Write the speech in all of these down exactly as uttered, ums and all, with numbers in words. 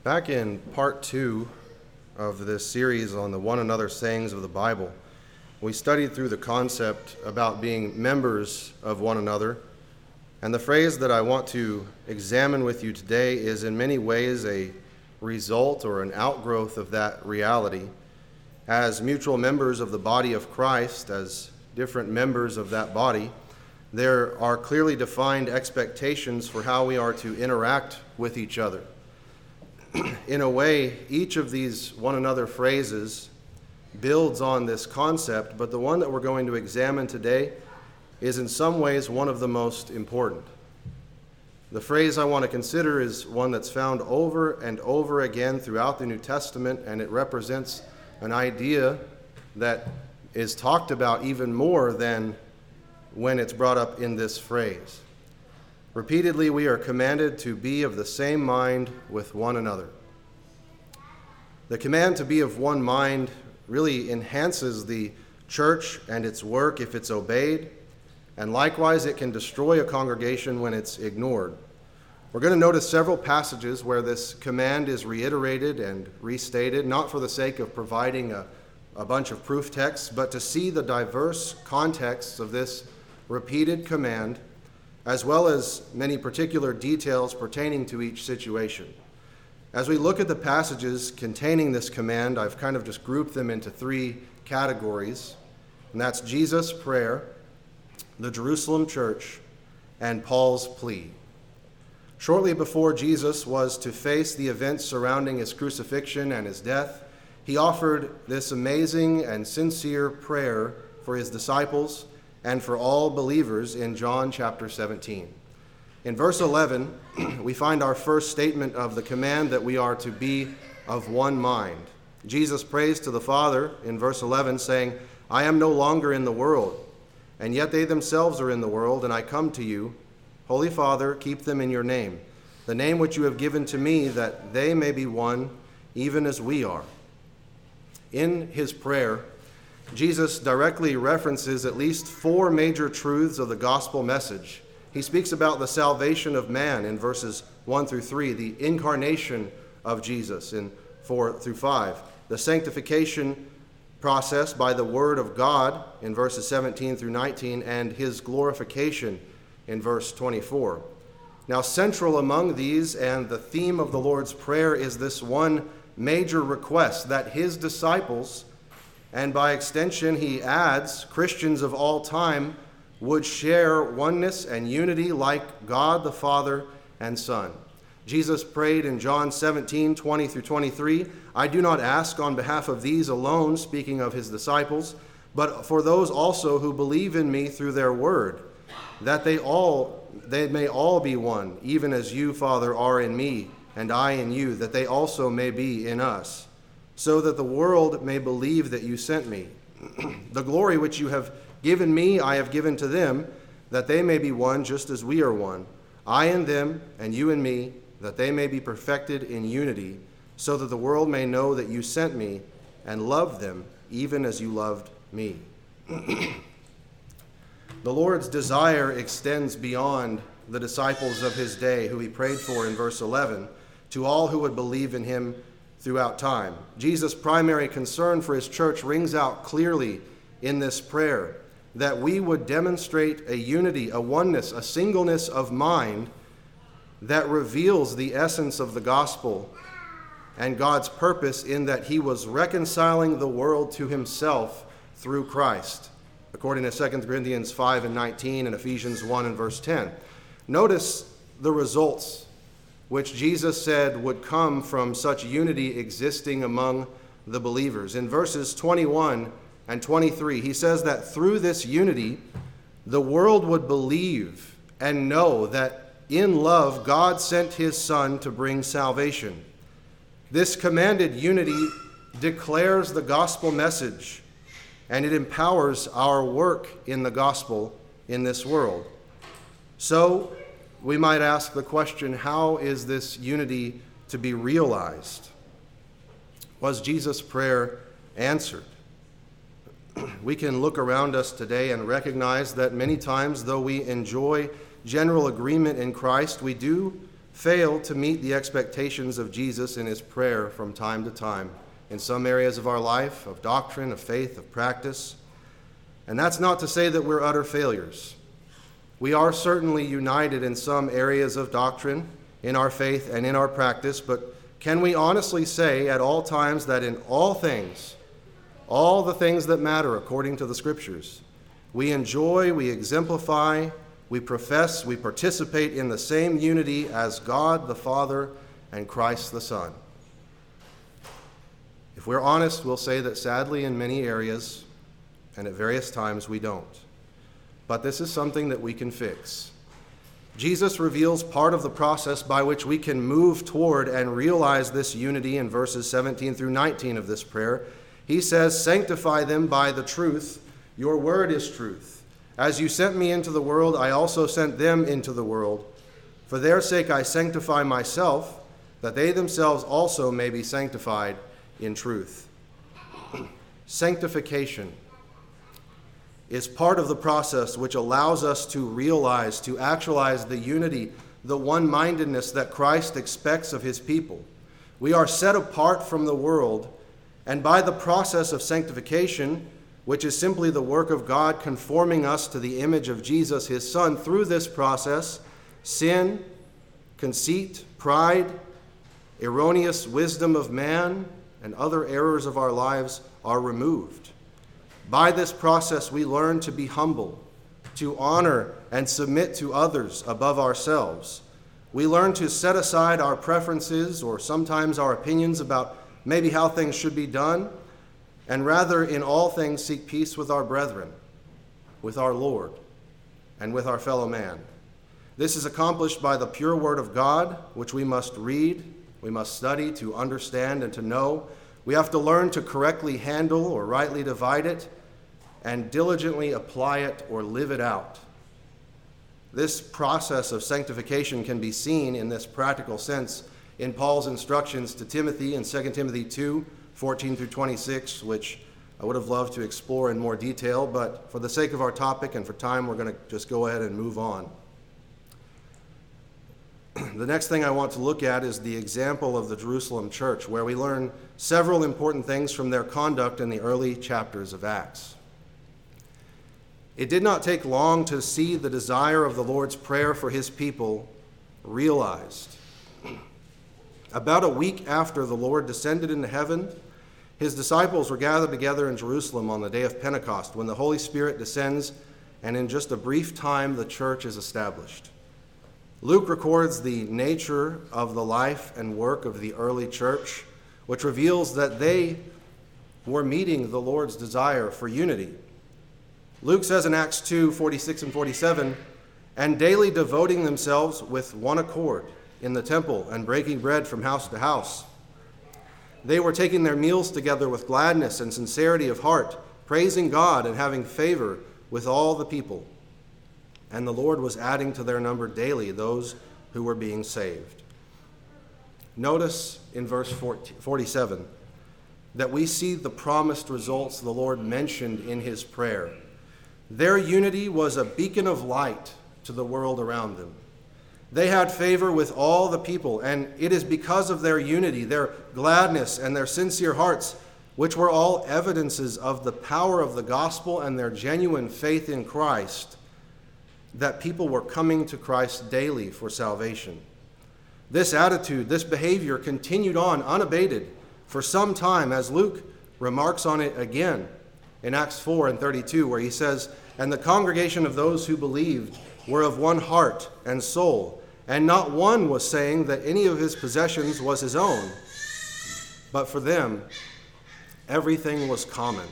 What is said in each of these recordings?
Back in part two of this series on the one another sayings of the Bible, we studied through the concept about being members of one another. And the phrase that I want to examine with you today is in many ways a result or an outgrowth of that reality. As mutual members of the body of Christ, as different members of that body, there are clearly defined expectations for how we are to interact with each other. In a way, each of these one another phrases builds on this concept, but the one that we're going to examine today is in some ways one of the most important. The phrase I want to consider is one that's found over and over again throughout the New Testament, and it represents an idea that is talked about even more than when it's brought up in this phrase. Repeatedly, we are commanded to be of the same mind with one another. The command to be of one mind really enhances the church and its work if it's obeyed, and likewise it can destroy a congregation when it's ignored. We're going to notice several passages where this command is reiterated and restated, not for the sake of providing a, a bunch of proof texts, but to see the diverse contexts of this repeated command, as well as many particular details pertaining to each situation. As we look at the passages containing this command, I've kind of just grouped them into three categories, and that's Jesus' prayer, the Jerusalem church, and Paul's plea. Shortly before Jesus was to face the events surrounding his crucifixion and his death, he offered this amazing and sincere prayer for his disciples and for all believers in John chapter seventeen. In verse eleven, we find our first statement of the command that we are to be of one mind. Jesus prays to the Father in verse eleven, saying, "I am no longer in the world, and yet they themselves are in the world, and I come to you. Holy Father, keep them in your name, the name which you have given to me, that they may be one, even as we are." In his prayer, Jesus directly references at least four major truths of the gospel message. He speaks about the salvation of man in verses one through three, the incarnation of Jesus in four through five, the sanctification process by the word of God in verses seventeen through nineteen, and his glorification in verse twenty-four. Now, central among these and the theme of the Lord's Prayer is this one major request that his disciples, and by extension, he adds, Christians of all time, would share oneness and unity like God the Father and Son. Jesus prayed in John seventeen, twenty through twenty-three, "I do not ask on behalf of these alone," speaking of his disciples, "but for those also who believe in me through their word, that they all they may all be one, even as you, Father, are in me, and I in you, that they also may be in us, so that the world may believe that you sent me. The glory which you have given me, I have given to them, that they may be one just as we are one, I in them, and you in me, that they may be perfected in unity, so that the world may know that you sent me and loved them, even as you loved me." The Lord's desire extends beyond the disciples of his day, who he prayed for in verse eleven, to all who would believe in him throughout time. Jesus' primary concern for his church rings out clearly in this prayer, that we would demonstrate a unity, a oneness, a singleness of mind that reveals the essence of the gospel and God's purpose in that he was reconciling the world to himself through Christ, according to Second Corinthians five and nineteen and Ephesians one and verse ten. Notice the results which Jesus said would come from such unity existing among the believers. In verses twenty-one and twenty-three, he says that through this unity, the world would believe and know that in love, God sent his Son to bring salvation. This commanded unity declares the gospel message, and it empowers our work in the gospel in this world. So, we might ask the question, how is this unity to be realized? Was Jesus' prayer answered? We can look around us today and recognize that many times, though we enjoy general agreement in Christ, we do fail to meet the expectations of Jesus in his prayer from time to time in some areas of our life, of doctrine, of faith, of practice. And that's not to say that we're utter failures. We are certainly united in some areas of doctrine, in our faith, and in our practice, but can we honestly say at all times that in all things, all the things that matter according to the Scriptures, we enjoy, we exemplify, we profess, we participate in the same unity as God the Father and Christ the Son? If we're honest, we'll say that sadly in many areas and at various times we don't. But this is something that we can fix. Jesus reveals part of the process by which we can move toward and realize this unity in verses seventeen through nineteen of this prayer. He says, "Sanctify them by the truth. Your word is truth. As you sent me into the world, I also sent them into the world. For their sake I sanctify myself, that they themselves also may be sanctified in truth." Sanctification is part of the process which allows us to realize, to actualize the unity, the one-mindedness that Christ expects of his people. We are set apart from the world, and by the process of sanctification, which is simply the work of God conforming us to the image of Jesus, his Son, through this process, sin, conceit, pride, erroneous wisdom of man, and other errors of our lives are removed. By this process, we learn to be humble, to honor and submit to others above ourselves. We learn to set aside our preferences or sometimes our opinions about maybe how things should be done, and rather in all things seek peace with our brethren, with our Lord, and with our fellow man. This is accomplished by the pure word of God, which we must read, we must study to understand and to know. We have to learn to correctly handle or rightly divide it, and diligently apply it or live it out. This process of sanctification can be seen in this practical sense in Paul's instructions to Timothy in Second Timothy two, fourteen through twenty-six, which I would have loved to explore in more detail, but for the sake of our topic and for time, we're going to just go ahead and move on. The next thing I want to look at is the example of the Jerusalem church, where we learn several important things from their conduct in the early chapters of Acts. It did not take long to see the desire of the Lord's Prayer for his people realized. About a week after the Lord descended into heaven, his disciples were gathered together in Jerusalem on the day of Pentecost, when the Holy Spirit descends, and in just a brief time the church is established. Luke records the nature of the life and work of the early church, which reveals that they were meeting the Lord's desire for unity. Luke says in Acts two, forty-six and forty-seven, "And daily devoting themselves with one accord in the temple and breaking bread from house to house, they were taking their meals together with gladness and sincerity of heart, praising God and having favor with all the people. And the Lord was adding to their number daily those who were being saved." Notice in verse forty-seven that we see the promised results the Lord mentioned in his prayer. Their unity was a beacon of light to the world around them. They had favor with all the people, and it is because of their unity, their gladness, and their sincere hearts, which were all evidences of the power of the gospel and their genuine faith in Christ, that people were coming to Christ daily for salvation. This attitude, this behavior continued on unabated for some time, as Luke remarks on it again in Acts four and thirty-two, where he says, "And the congregation of those who believed were of one heart and soul, and not one was saying that any of his possessions was his own, but for them everything was common."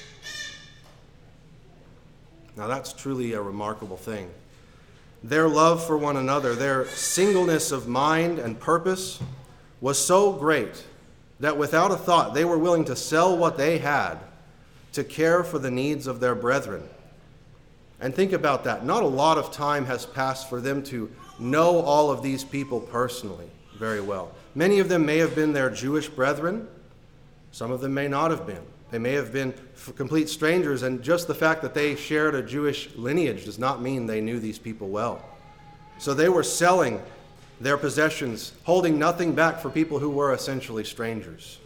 Now that's truly a remarkable thing. Their love for one another, their singleness of mind and purpose was so great that without a thought they were willing to sell what they had to care for the needs of their brethren. And think about that. Not a lot of time has passed for them to know all of these people personally very well. Many of them may have been their Jewish brethren. Some of them may not have been. They may have been complete strangers, and just the fact that they shared a Jewish lineage does not mean they knew these people well. So they were selling their possessions, holding nothing back for people who were essentially strangers.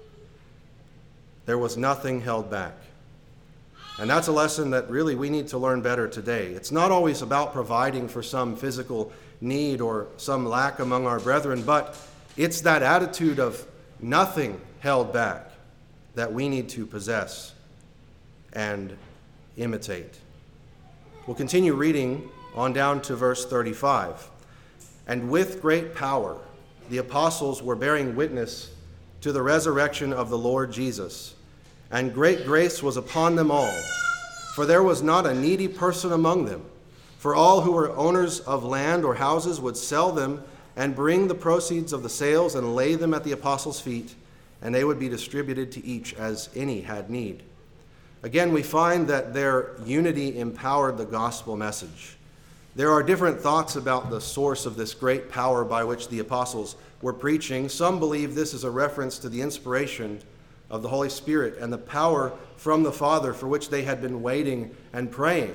There was nothing held back. And that's a lesson that really we need to learn better today. It's not always about providing for some physical need or some lack among our brethren, but it's that attitude of nothing held back that we need to possess and imitate. We'll continue reading on down to verse thirty-five. And with great power, the apostles were bearing witness to the resurrection of the Lord Jesus, and great grace was upon them all. For there was not a needy person among them. For all who were owners of land or houses would sell them and bring the proceeds of the sales and lay them at the apostles' feet, and they would be distributed to each as any had need. Again, we find that their unity empowered the gospel message. There are different thoughts about the source of this great power by which the apostles were preaching. Some believe this is a reference to the inspiration of the Holy Spirit and the power from the Father for which they had been waiting and praying.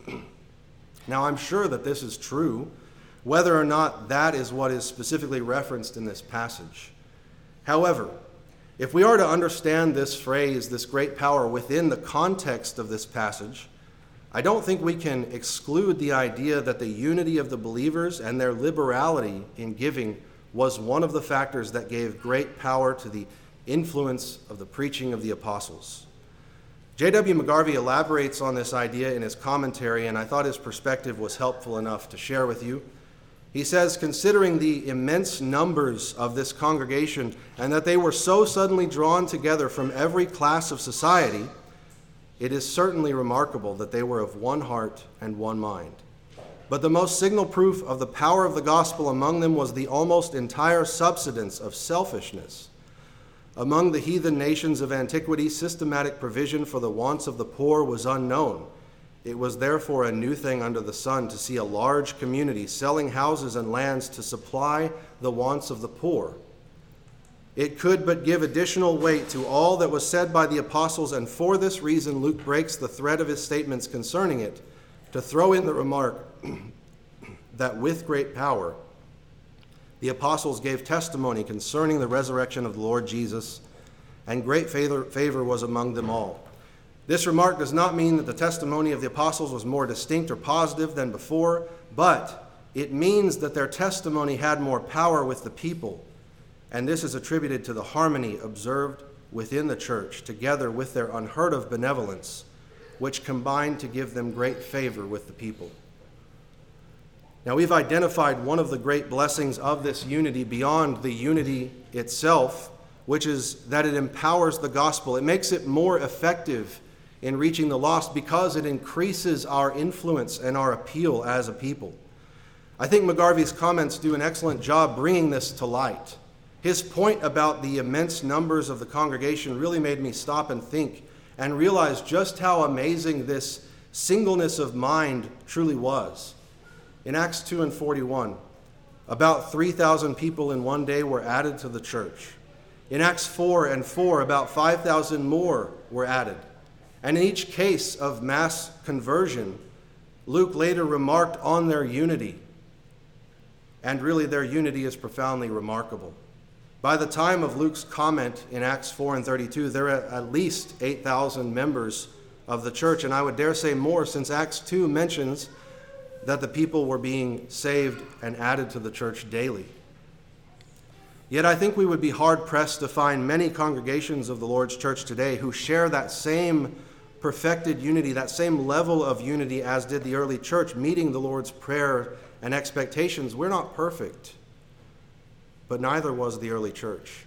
Now, I'm sure that this is true, whether or not that is what is specifically referenced in this passage. However, if we are to understand this phrase, this great power, within the context of this passage, I don't think we can exclude the idea that the unity of the believers and their liberality in giving was one of the factors that gave great power to the influence of the preaching of the apostles. J W McGarvey elaborates on this idea in his commentary, and I thought his perspective was helpful enough to share with you. He says, considering the immense numbers of this congregation and that they were so suddenly drawn together from every class of society, it is certainly remarkable that they were of one heart and one mind. But the most signal proof of the power of the gospel among them was the almost entire subsidence of selfishness. Among the heathen nations of antiquity, systematic provision for the wants of the poor was unknown. It was therefore a new thing under the sun to see a large community selling houses and lands to supply the wants of the poor. It could but give additional weight to all that was said by the apostles, and for this reason Luke breaks the thread of his statements concerning it to throw in the remark that with great power the apostles gave testimony concerning the resurrection of the Lord Jesus, and great favor, favor was among them all. This remark does not mean that the testimony of the apostles was more distinct or positive than before, but it means that their testimony had more power with the people, and this is attributed to the harmony observed within the church, together with their unheard of benevolence, which combined to give them great favor with the people. Now, we've identified one of the great blessings of this unity beyond the unity itself, which is that it empowers the gospel. It makes it more effective in reaching the lost because it increases our influence and our appeal as a people. I think McGarvey's comments do an excellent job bringing this to light. His point about the immense numbers of the congregation really made me stop and think and realize just how amazing this singleness of mind truly was. In Acts two and forty-one, about three thousand people in one day were added to the church. In Acts four and four, about five thousand more were added. And in each case of mass conversion, Luke later remarked on their unity. And really, their unity is profoundly remarkable. By the time of Luke's comment in Acts four and thirty-two, there are at least eight thousand members of the church, and I would dare say more, since Acts two mentions that the people were being saved and added to the church daily. Yet I think we would be hard-pressed to find many congregations of the Lord's church today who share that same perfected unity, that same level of unity as did the early church, meeting the Lord's prayer and expectations. We're not perfect, but neither was the early church.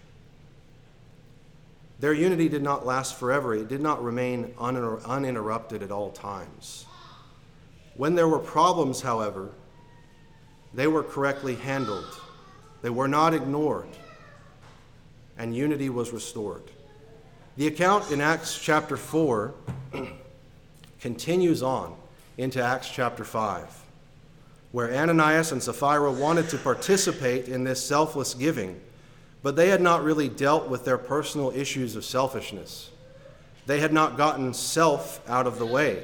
Their unity did not last forever. It did not remain uninter- uninterrupted at all times. When there were problems, however, they were correctly handled. They were not ignored, and unity was restored. The account in Acts chapter four continues on into Acts chapter five, where Ananias and Sapphira wanted to participate in this selfless giving, but they had not really dealt with their personal issues of selfishness. They had not gotten self out of the way.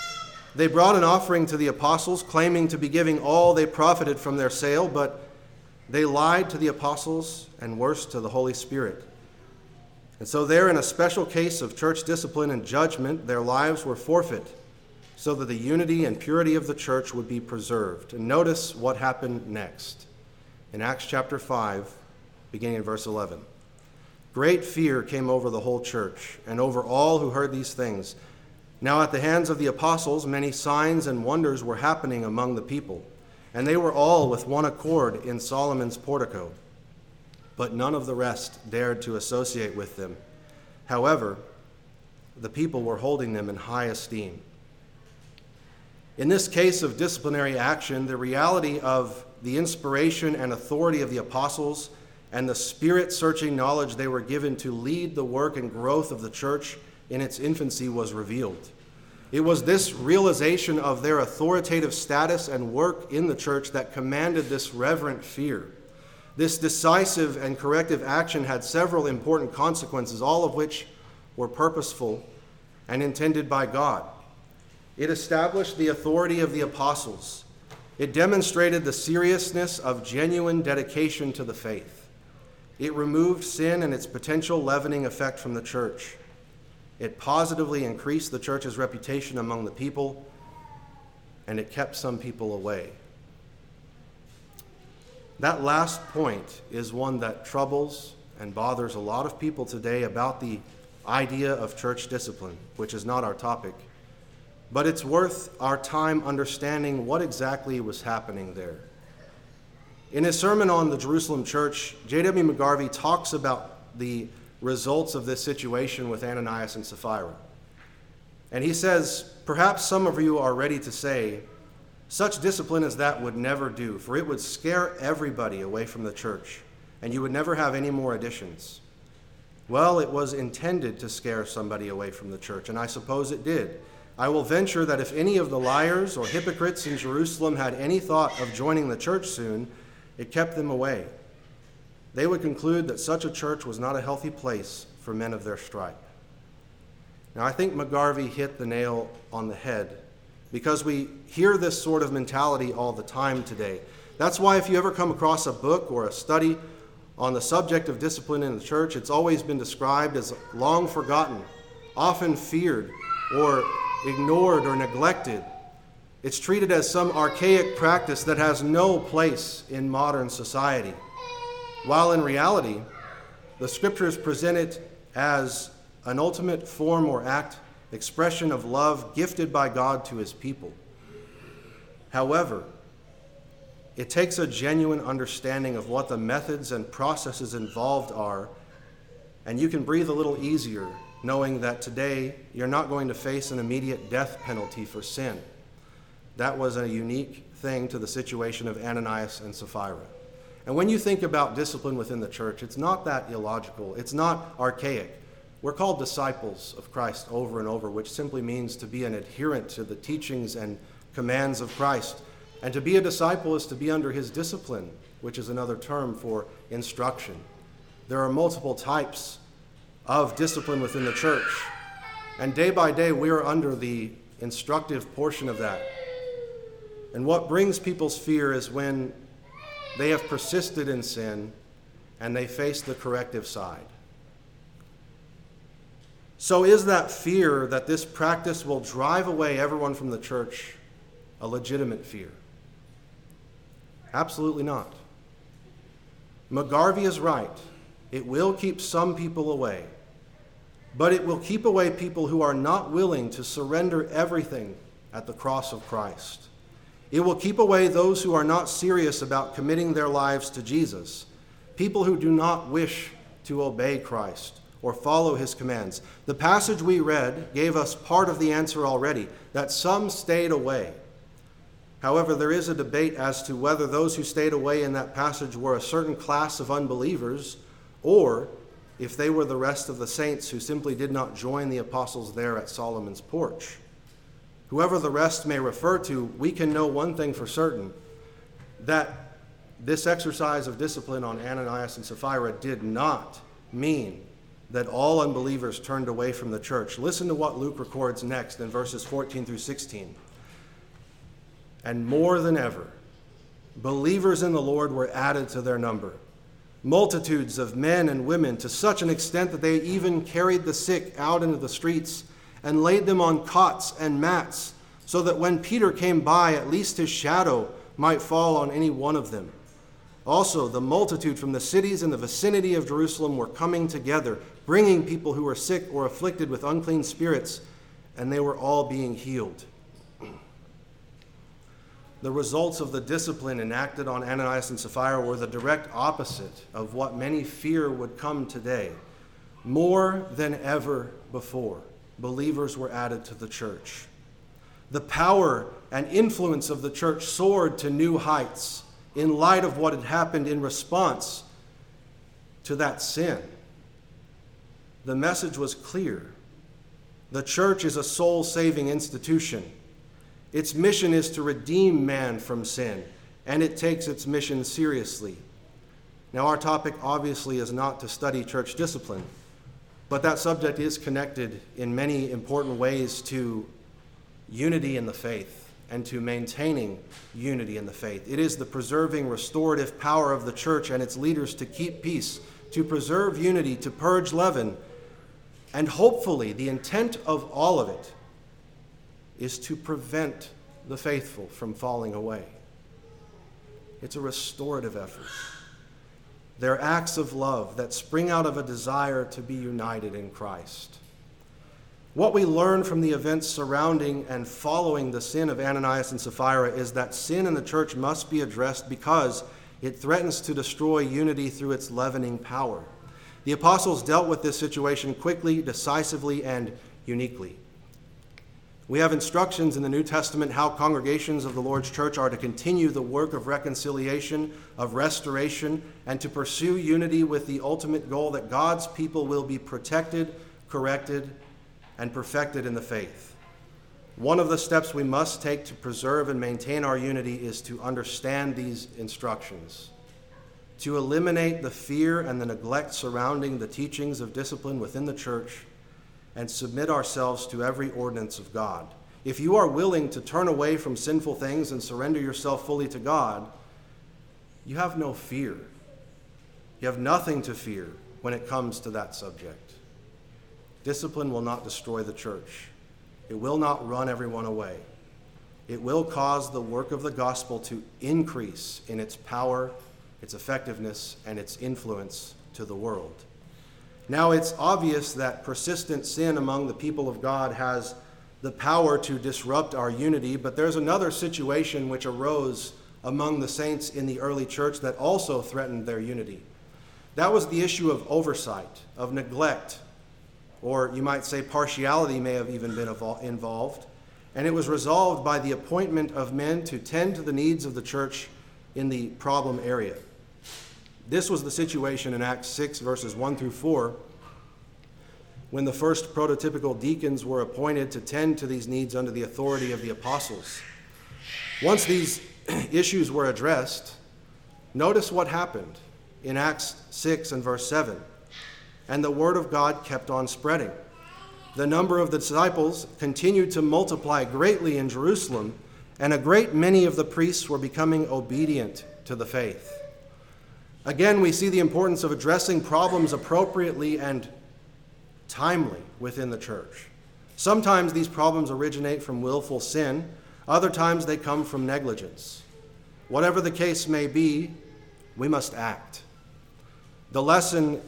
They brought an offering to the apostles, claiming to be giving all they profited from their sale, but They lied to the apostles and worse, to the Holy Spirit. And so there, in a special case of church discipline and judgment, their lives were forfeit so that the unity and purity of the church would be preserved. And notice what happened next. In Acts chapter five, beginning in verse eleven. Great fear came over the whole church and over all who heard these things. Now at the hands of the apostles, many signs and wonders were happening among the people, and they were all with one accord in Solomon's portico. But none of the rest dared to associate with them. However, the people were holding them in high esteem. In this case of disciplinary action, the reality of the inspiration and authority of the apostles and the spirit-searching knowledge they were given to lead the work and growth of the church in its infancy was revealed. It was this realization of their authoritative status and work in the church that commanded this reverent fear. This decisive and corrective action had several important consequences, all of which were purposeful and intended by God. It established the authority of the apostles. It demonstrated the seriousness of genuine dedication to the faith. It removed sin and its potential leavening effect from the church. It positively increased the church's reputation among the people, and it kept some people away. That last point is one that troubles and bothers a lot of people today about the idea of church discipline, which is not our topic. But it's worth our time understanding what exactly was happening there. In his sermon on the Jerusalem church, J W McGarvey talks about the results of this situation with Ananias and Sapphira. And he says, perhaps some of you are ready to say, such discipline as that would never do, for it would scare everybody away from the church, and you would never have any more additions. Well, it was intended to scare somebody away from the church, and I suppose it did. I will venture that if any of the liars or hypocrites in Jerusalem had any thought of joining the church soon, it kept them away. They would conclude that such a church was not a healthy place for men of their stripe. Now, I think McGarvey hit the nail on the head because we hear this sort of mentality all the time today. That's why if you ever come across a book or a study on the subject of discipline in the church, it's always been described as long forgotten, often feared, or ignored or neglected. It's treated as some archaic practice that has no place in modern society, while in reality, the scriptures present it as an ultimate form or act, expression of love gifted by God to his people. However, it takes a genuine understanding of what the methods and processes involved are, and you can breathe a little easier knowing that today you're not going to face an immediate death penalty for sin. That was a unique thing to the situation of Ananias and Sapphira. And when you think about discipline within the church, it's not that illogical. It's not archaic. We're called disciples of Christ over and over, which simply means to be an adherent to the teachings and commands of Christ. And to be a disciple is to be under his discipline, which is another term for instruction. There are multiple types of discipline within the church. And day by day, we are under the instructive portion of that. And what brings people's fear is when they have persisted in sin and they face the corrective side. So is that fear that this practice will drive away everyone from the church a legitimate fear? Absolutely not. McGarvey is right. It will keep some people away, but it will keep away people who are not willing to surrender everything at the cross of Christ. It will keep away those who are not serious about committing their lives to Jesus, people who do not wish to obey Christ or follow his commands. The passage we read gave us part of the answer already, that some stayed away. However, there is a debate as to whether those who stayed away in that passage were a certain class of unbelievers, or if they were the rest of the saints who simply did not join the apostles there at Solomon's porch. Whoever the rest may refer to, we can know one thing for certain, that this exercise of discipline on Ananias and Sapphira did not mean that all unbelievers turned away from the church. Listen to what Luke records next in verses fourteen through sixteen. And more than ever, believers in the Lord were added to their number. Multitudes of men and women, to such an extent that they even carried the sick out into the streets and laid them on cots and mats, so that when Peter came by, at least his shadow might fall on any one of them. Also, the multitude from the cities in the vicinity of Jerusalem were coming together, bringing people who were sick or afflicted with unclean spirits, and they were all being healed. The results of the discipline enacted on Ananias and Sapphira were the direct opposite of what many fear would come today. More than ever before, believers were added to the church. The power and influence of the church soared to new heights in light of what had happened in response to that sin. The message was clear. The church is a soul-saving institution. Its mission is to redeem man from sin, and it takes its mission seriously. Now, our topic obviously is not to study church discipline, but that subject is connected in many important ways to unity in the faith and to maintaining unity in the faith. It is the preserving, restorative power of the church and its leaders to keep peace, to preserve unity, to purge leaven, and hopefully the intent of all of it is to prevent the faithful from falling away. It's a restorative effort. They're acts of love that spring out of a desire to be united in Christ. What we learn from the events surrounding and following the sin of Ananias and Sapphira is that sin in the church must be addressed because it threatens to destroy unity through its leavening power. The apostles dealt with this situation quickly, decisively, and uniquely. We have instructions in the New Testament how congregations of the Lord's church are to continue the work of reconciliation, of restoration, and to pursue unity with the ultimate goal that God's people will be protected, corrected, and perfected in the faith. One of the steps we must take to preserve and maintain our unity is to understand these instructions, to eliminate the fear and the neglect surrounding the teachings of discipline within the church, and submit ourselves to every ordinance of God. If you are willing to turn away from sinful things and surrender yourself fully to God, you have no fear. You have nothing to fear when it comes to that subject. Discipline will not destroy the church. It will not run everyone away. It will cause the work of the gospel to increase in its power, its effectiveness, and its influence to the world. Now, it's obvious that persistent sin among the people of God has the power to disrupt our unity, but there's another situation which arose among the saints in the early church that also threatened their unity. That was the issue of oversight, of neglect, or you might say partiality may have even been involved, and it was resolved by the appointment of men to tend to the needs of the church in the problem area. This was the situation in Acts six, verses one through four, when the first prototypical deacons were appointed to tend to these needs under the authority of the apostles. Once these issues were addressed, notice what happened in Acts six and verse seven. And the word of God kept on spreading. The number of the disciples continued to multiply greatly in Jerusalem, and a great many of the priests were becoming obedient to the faith. Again, we see the importance of addressing problems appropriately and timely within the church. Sometimes these problems originate from willful sin. Other times they come from negligence. Whatever the case may be, we must act. The lesson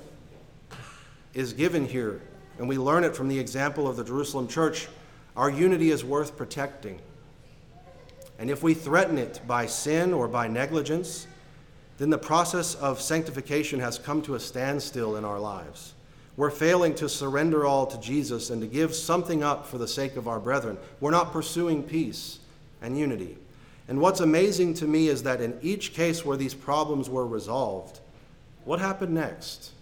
is given here, and we learn it from the example of the Jerusalem church. Our unity is worth protecting. And if we threaten it by sin or by negligence, then the process of sanctification has come to a standstill in our lives. We're failing to surrender all to Jesus and to give something up for the sake of our brethren. We're not pursuing peace and unity. And what's amazing to me is that in each case where these problems were resolved, what happened next?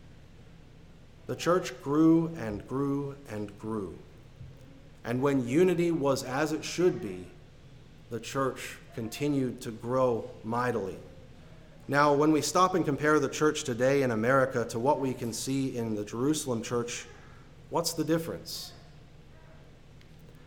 The church grew and grew and grew. And when unity was as it should be, the church continued to grow mightily. Now, when we stop and compare the church today in America to what we can see in the Jerusalem church, what's the difference?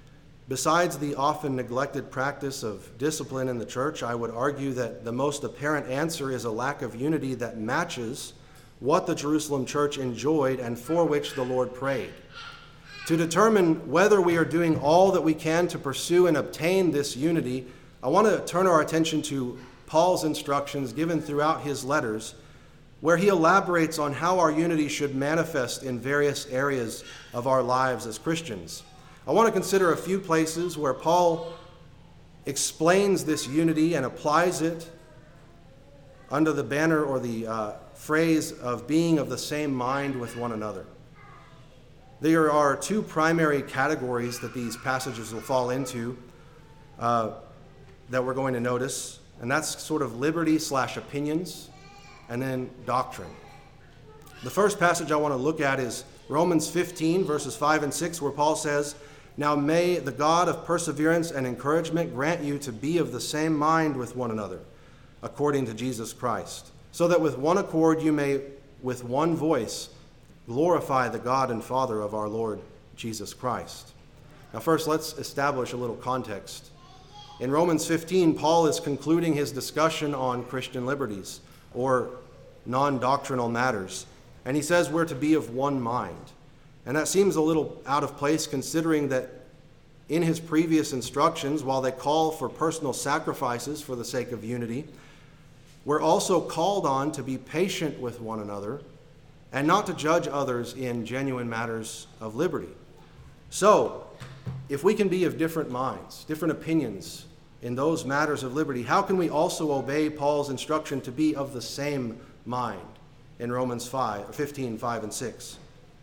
Besides the often neglected practice of discipline in the church, I would argue that the most apparent answer is a lack of unity that matches what the Jerusalem church enjoyed and for which the Lord prayed. To determine whether we are doing all that we can to pursue and obtain this unity, I want to turn our attention to Paul's instructions given throughout his letters, where he elaborates on how our unity should manifest in various areas of our lives as Christians. I want to consider a few places where Paul explains this unity and applies it under the banner or the uh, phrase of being of the same mind with one another. There are two primary categories that these passages will fall into uh, that we're going to notice, and that's sort of liberty slash opinions and then doctrine. The first passage I want to look at is Romans fifteen, verses five and six, where Paul says, "Now may the God of perseverance and encouragement grant you to be of the same mind with one another, according to Jesus Christ, so that with one accord you may, with one voice, glorify the God and Father of our Lord Jesus Christ." Now first, let's establish a little context. In Romans fifteen, Paul is concluding his discussion on Christian liberties, or non-doctrinal matters, and he says we're to be of one mind. And that seems a little out of place, considering that in his previous instructions, while they call for personal sacrifices for the sake of unity, we're also called on to be patient with one another and not to judge others in genuine matters of liberty. So, if we can be of different minds, different opinions in those matters of liberty, how can we also obey Paul's instruction to be of the same mind in Romans five, fifteen, five and six?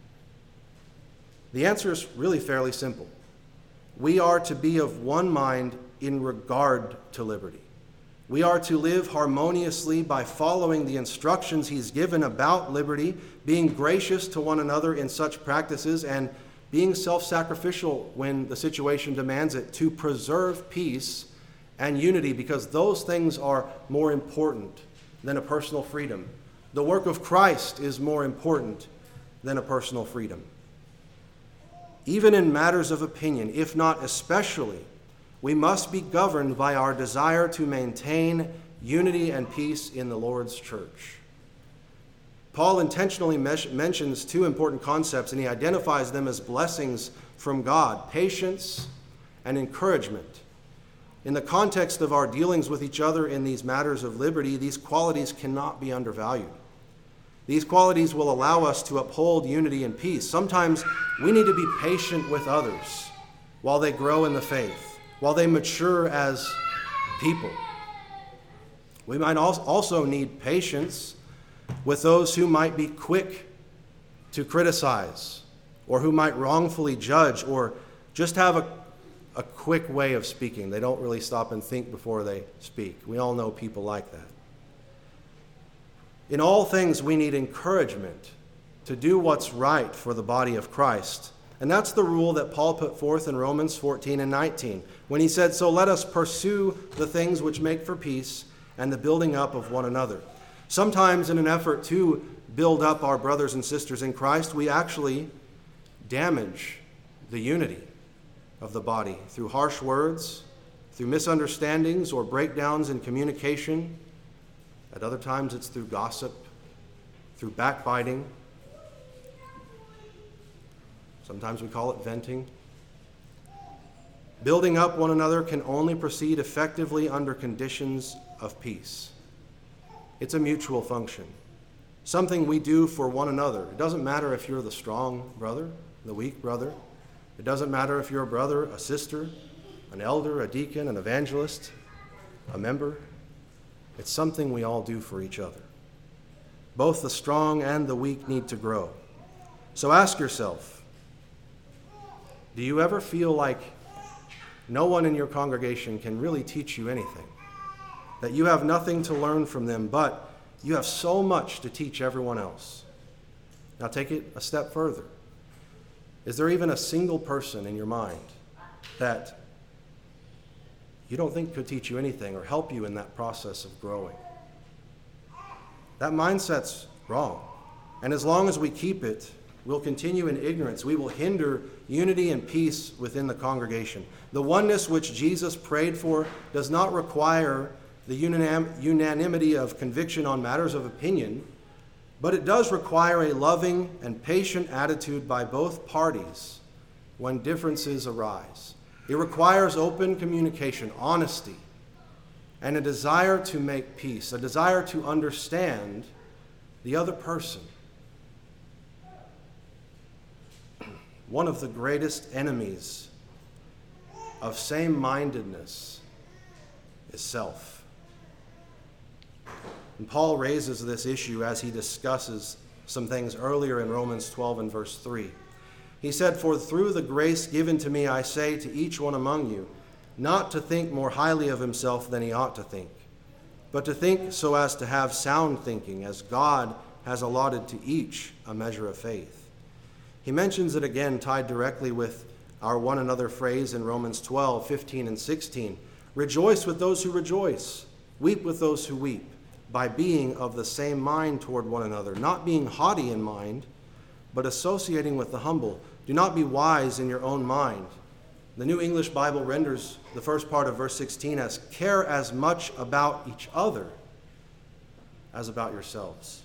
The answer is really fairly simple. We are to be of one mind in regard to liberty. We are to live harmoniously by following the instructions he's given about liberty, being gracious to one another in such practices, and being self-sacrificial when the situation demands it, to preserve peace and unity, because those things are more important than a personal freedom. The work of Christ is more important than a personal freedom. Even in matters of opinion, if not especially, we must be governed by our desire to maintain unity and peace in the Lord's church. Paul intentionally mes- mentions two important concepts, and he identifies them as blessings from God: patience and encouragement. In the context of our dealings with each other in these matters of liberty, these qualities cannot be undervalued. These qualities will allow us to uphold unity and peace. Sometimes we need to be patient with others while they grow in the faith, while they mature as people. We might also need patience with those who might be quick to criticize, or who might wrongfully judge, or just have a, a quick way of speaking. They don't really stop and think before they speak. We all know people like that. In all things, we need encouragement to do what's right for the body of Christ. And that's the rule that Paul put forth in Romans fourteen and nineteen, when he said, "So let us pursue the things which make for peace and the building up of one another." Sometimes in an effort to build up our brothers and sisters in Christ, we actually damage the unity of the body through harsh words, through misunderstandings or breakdowns in communication. At other times it's through gossip, through backbiting. Sometimes we call it venting. Building up one another can only proceed effectively under conditions of peace. It's a mutual function, something we do for one another. It doesn't matter if you're the strong brother, the weak brother. It doesn't matter if you're a brother, a sister, an elder, a deacon, an evangelist, a member. It's something we all do for each other. Both the strong and the weak need to grow. So ask yourself, do you ever feel like no one in your congregation can really teach you anything? That you have nothing to learn from them, but you have so much to teach everyone else? Now take it a step further. Is there even a single person in your mind that you don't think could teach you anything or help you in that process of growing? That mindset's wrong. And as long as we keep it, We'll continue in ignorance. We will hinder unity and peace within the congregation. The oneness which Jesus prayed for does not require the unanim- unanimity of conviction on matters of opinion, but it does require a loving and patient attitude by both parties when differences arise. It requires open communication, honesty, and a desire to make peace, a desire to understand the other person. One of the greatest enemies of same-mindedness is self. And Paul raises this issue as he discusses some things earlier in Romans twelve and verse three. He said, "For through the grace given to me, I say to each one among you, not to think more highly of himself than he ought to think, but to think so as to have sound thinking, as God has allotted to each a measure of faith." He mentions it again tied directly with our one another phrase in Romans twelve, fifteen, and sixteen. Rejoice with those who rejoice, weep with those who weep, by being of the same mind toward one another, not being haughty in mind, but associating with the humble. Do not be wise in your own mind. The New English Bible renders the first part of verse sixteen as care as much about each other as about yourselves.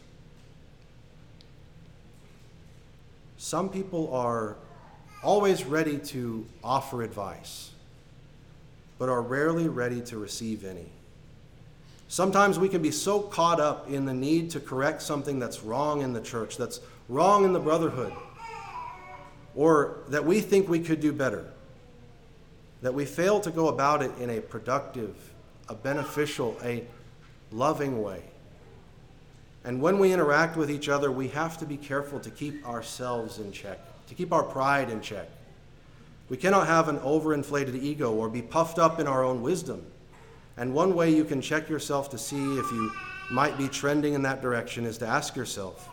Some people are always ready to offer advice, but are rarely ready to receive any. Sometimes we can be so caught up in the need to correct something that's wrong in the church, that's wrong in the brotherhood, or that we think we could do better, that we fail to go about it in a productive, a beneficial, a loving way. And when we interact with each other, we have to be careful to keep ourselves in check, to keep our pride in check. We cannot have an overinflated ego or be puffed up in our own wisdom. And one way you can check yourself to see if you might be trending in that direction is to ask yourself,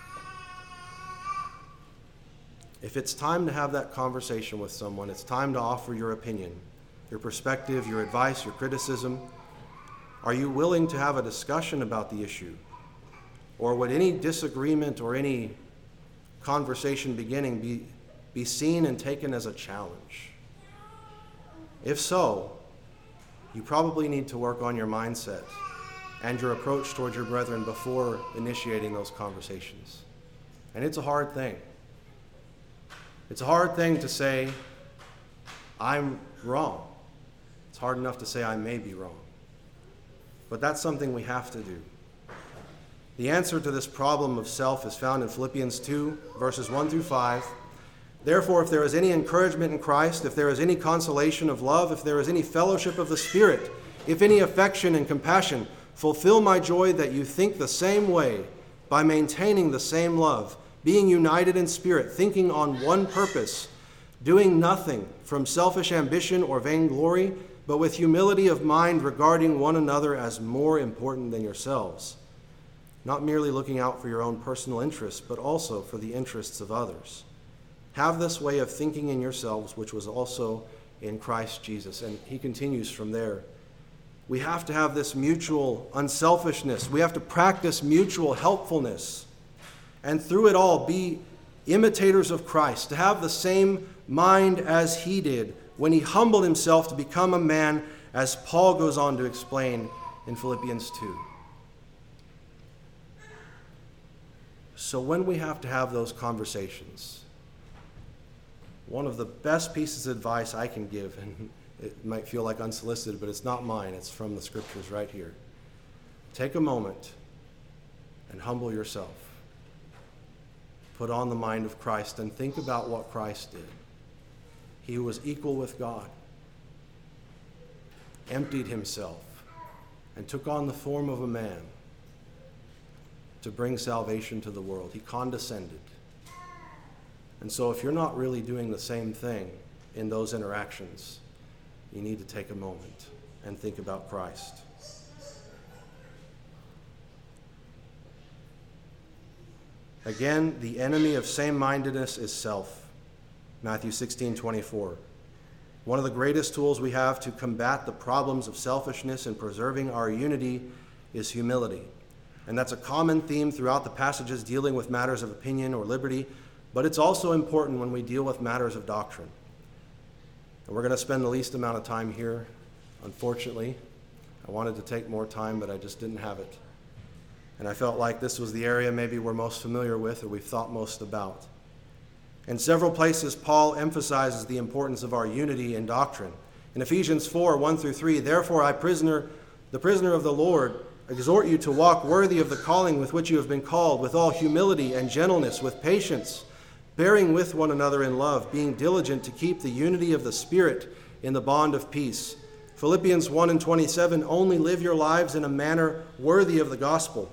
if it's time to have that conversation with someone, it's time to offer your opinion, your perspective, your advice, your criticism, are you willing to have a discussion about the issue? Or would any disagreement or any conversation beginning be, be seen and taken as a challenge? If so, you probably need to work on your mindset and your approach towards your brethren before initiating those conversations. And it's a hard thing. It's a hard thing to say, I'm wrong. It's hard enough to say I may be wrong. But that's something we have to do. The answer to this problem of self is found in Philippians two, verses one through five. Therefore, if there is any encouragement in Christ, if there is any consolation of love, if there is any fellowship of the Spirit, if any affection and compassion, fulfill my joy that you think the same way, by maintaining the same love, being united in spirit, thinking on one purpose, doing nothing from selfish ambition or vainglory, but with humility of mind regarding one another as more important than yourselves, not merely looking out for your own personal interests, but also for the interests of others. Have this way of thinking in yourselves, which was also in Christ Jesus. And he continues from there. We have to have this mutual unselfishness. We have to practice mutual helpfulness. And through it all, be imitators of Christ, to have the same mind as he did when he humbled himself to become a man, as Paul goes on to explain in Philippians two. So when we have to have those conversations, one of the best pieces of advice I can give, and it might feel like unsolicited, but it's not mine, it's from the scriptures right here. Take a moment and humble yourself. Put on the mind of Christ and think about what Christ did. He who was equal with God, emptied himself, and took on the form of a man to bring salvation to the world. He condescended. And so if you're not really doing the same thing in those interactions, you need to take a moment and think about Christ. Again, the enemy of same-mindedness is self. Matthew sixteen twenty-four. One of the greatest tools we have to combat the problems of selfishness and preserving our unity is humility. And that's a common theme throughout the passages dealing with matters of opinion or liberty. But it's also important when we deal with matters of doctrine. And we're going to spend the least amount of time here, unfortunately. I wanted to take more time, but I just didn't have it. And I felt like this was the area maybe we're most familiar with or we've thought most about. In several places, Paul emphasizes the importance of our unity in doctrine. In Ephesians four, one through three, therefore I, prisoner, the prisoner of the Lord, exhort you to walk worthy of the calling with which you have been called, with all humility and gentleness, with patience, bearing with one another in love, being diligent to keep the unity of the Spirit in the bond of peace. Philippians one and twenty-seven, only live your lives in a manner worthy of the gospel,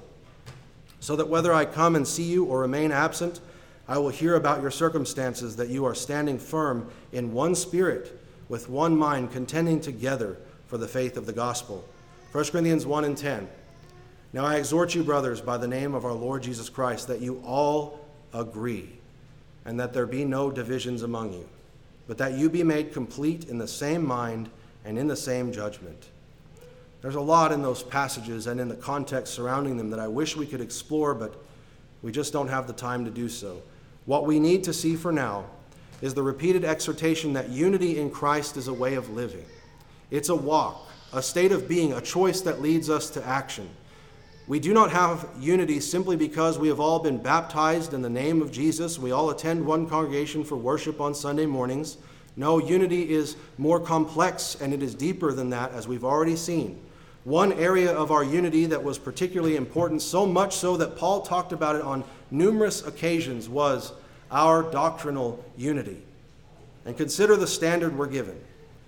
so that whether I come and see you or remain absent, I will hear about your circumstances, that you are standing firm in one spirit, with one mind, contending together for the faith of the gospel. First Corinthians one and ten. Now I exhort you, brothers, by the name of our Lord Jesus Christ, that you all agree, and that there be no divisions among you, but that you be made complete in the same mind and in the same judgment. There's a lot in those passages and in the context surrounding them that I wish we could explore, but we just don't have the time to do so. What we need to see for now is the repeated exhortation that unity in Christ is a way of living. It's a walk, a state of being, a choice that leads us to action. We do not have unity simply because we have all been baptized in the name of Jesus. We all attend one congregation for worship on Sunday mornings. No, unity is more complex and it is deeper than that, as we've already seen. One area of our unity that was particularly important, so much so that Paul talked about it on numerous occasions, was our doctrinal unity. And consider the standard we're given.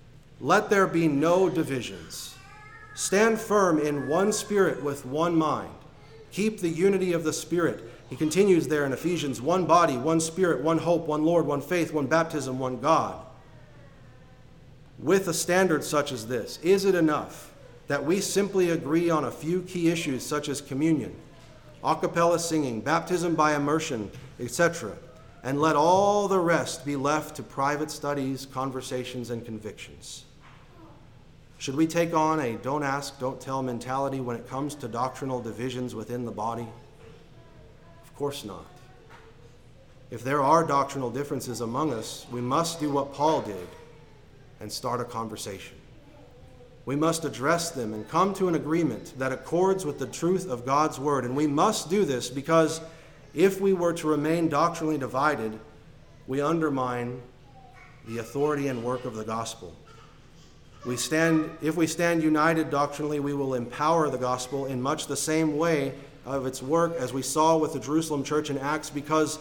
Let there be no divisions. Stand firm in one spirit with one mind. Keep the unity of the Spirit. He continues there in Ephesians, one body, one Spirit, one hope, one Lord, one faith, one baptism, one God. With a standard such as this, is it enough that we simply agree on a few key issues such as communion, a cappella singing, baptism by immersion, et cetera, and let all the rest be left to private studies, conversations, and convictions? Should we take on a don't ask, don't tell mentality when it comes to doctrinal divisions within the body? Of course not. If there are doctrinal differences among us, we must do what Paul did and start a conversation. We must address them and come to an agreement that accords with the truth of God's word. And we must do this because if we were to remain doctrinally divided, we undermine the authority and work of the gospel. We stand, if we stand united doctrinally, we will empower the gospel in much the same way of its work as we saw with the Jerusalem church in Acts, because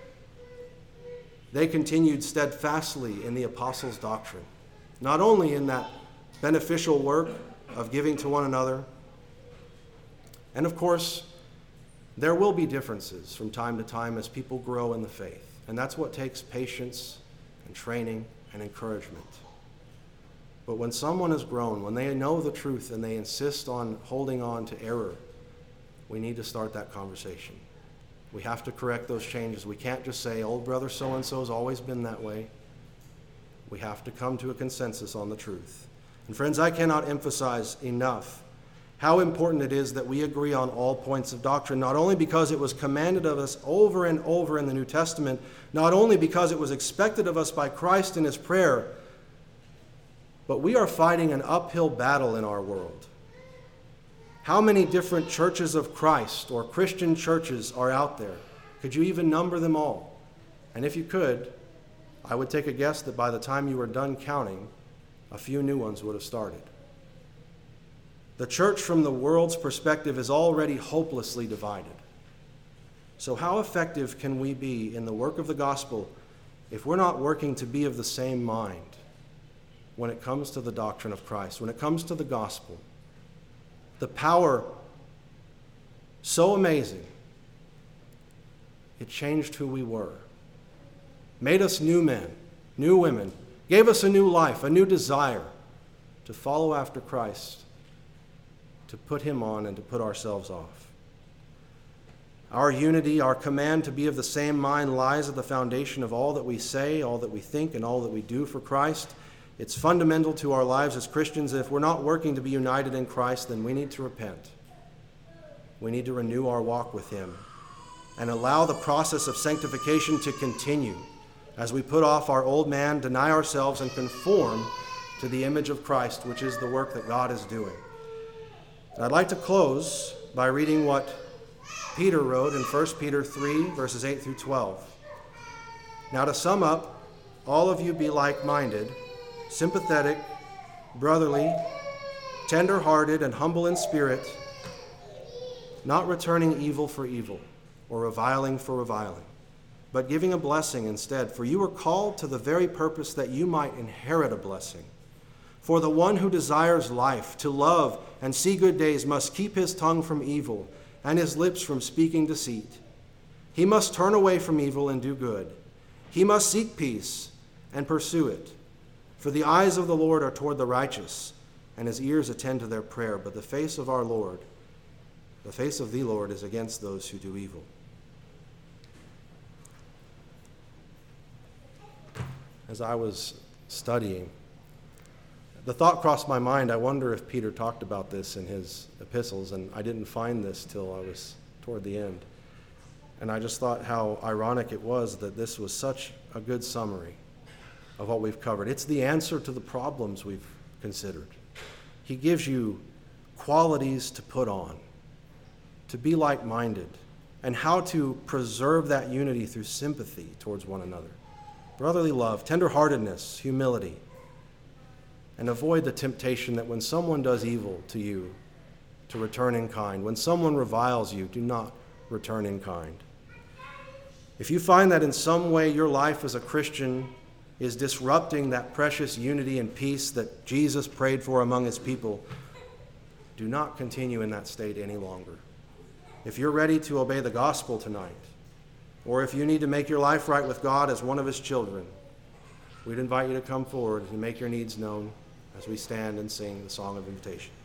they continued steadfastly in the apostles' doctrine. Not only in that beneficial work of giving to one another, and of course, there will be differences from time to time as people grow in the faith. And that's what takes patience and training and encouragement. But when someone has grown, when they know the truth and they insist on holding on to error, we need to start that conversation. We have to correct those changes. We can't just say, old brother so-and-so has always been that way. We have to come to a consensus on the truth. And friends, I cannot emphasize enough how important it is that we agree on all points of doctrine, not only because it was commanded of us over and over in the New Testament, not only because it was expected of us by Christ in his prayer, but we are fighting an uphill battle in our world. How many different churches of Christ or Christian churches are out there? Could you even number them all? And if you could, I would take a guess that by the time you were done counting, a few new ones would have started. The church from the world's perspective is already hopelessly divided. So how effective can we be in the work of the gospel if we're not working to be of the same mind when it comes to the doctrine of Christ, when it comes to the gospel? The power, so amazing, it changed who we were, made us new men, new women, gave us a new life, a new desire to follow after Christ, to put him on and to put ourselves off. Our unity, our command to be of the same mind lies at the foundation of all that we say, all that we think, and all that we do for Christ. It's fundamental to our lives as Christians. If we're not working to be united in Christ, then we need to repent. We need to renew our walk with him. and allow the process of sanctification to continue as we put off our old man, deny ourselves, and conform to the image of Christ, which is the work that God is doing. And I'd like to close by reading what Peter wrote in First Peter three, verses eight through twelve. Now to sum up, all of you be like-minded, sympathetic, brotherly, tender-hearted, and humble in spirit, not returning evil for evil or reviling for reviling, but giving a blessing instead. For you were called to the very purpose that you might inherit a blessing. For the one who desires life, to love and see good days, must keep his tongue from evil and his lips from speaking deceit. He must turn away from evil and do good. He must seek peace and pursue it. For the eyes of the Lord are toward the righteous, and his ears attend to their prayer. But the face of our Lord, the face of the Lord, is against those who do evil. As I was studying, the thought crossed my mind, I wonder if Peter talked about this in his epistles, and I didn't find this till I was toward the end. And I just thought how ironic it was that this was such a good summary of what we've covered. It's the answer to the problems we've considered. He gives you qualities to put on, to be like-minded, and how to preserve that unity through sympathy towards one another. Brotherly love, tenderheartedness, humility, and avoid the temptation that when someone does evil to you, to return in kind. When someone reviles you, do not return in kind. If you find that in some way your life as a Christian is disrupting that precious unity and peace that Jesus prayed for among his people, do not continue in that state any longer. If you're ready to obey the gospel tonight, or if you need to make your life right with God as one of his children, we'd invite you to come forward and make your needs known as we stand and sing the song of invitation.